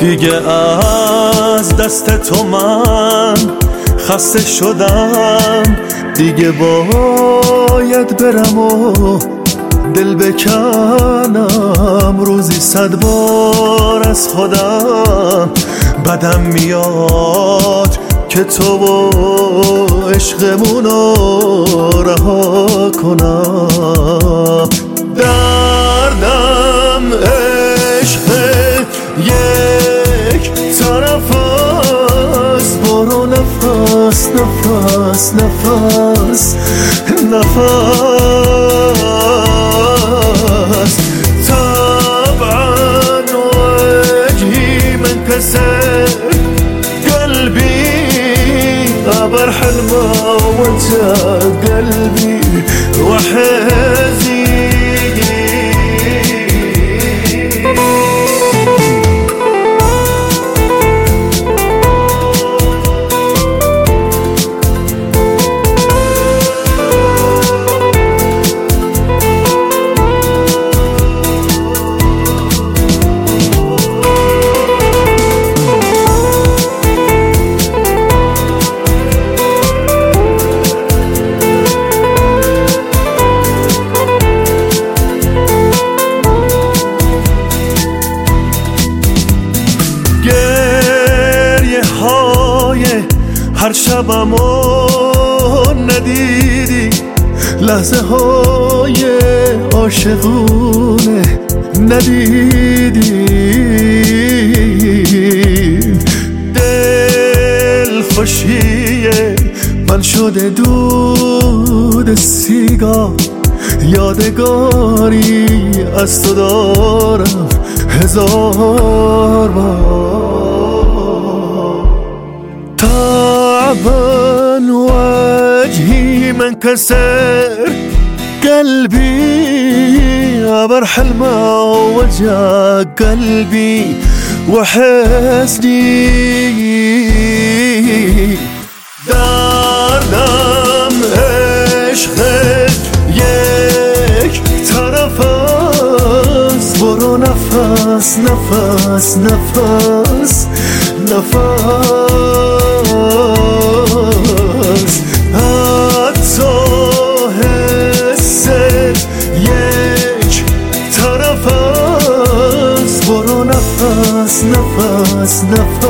دیگه از دست تو من خسته شدم، دیگه باید برم و دل بکنم. روزی 100 بار از خودم بدم میاد که تو و عشقمونو رها کنم. دردم عشق یک طرف است، برو نفس نفس نفس نفس. طبعا وجهي منكسر، قلبي عبر حلمه وجه قلبي وحزين. هر شبمو ندیدی، لحظه های عاشقونه ندیدی. دل خوشیه من شده دود سیگار، یادگاری از تو دارم 1000 بار. طبعا وجهي منكسر، قلبي عبر حلمه وجه قلبي وحزني. دردم عشقت یک طرف است، برو نفس نفس نفس نفس. حتی حست یک طرف است، برو نفس نفس نفس.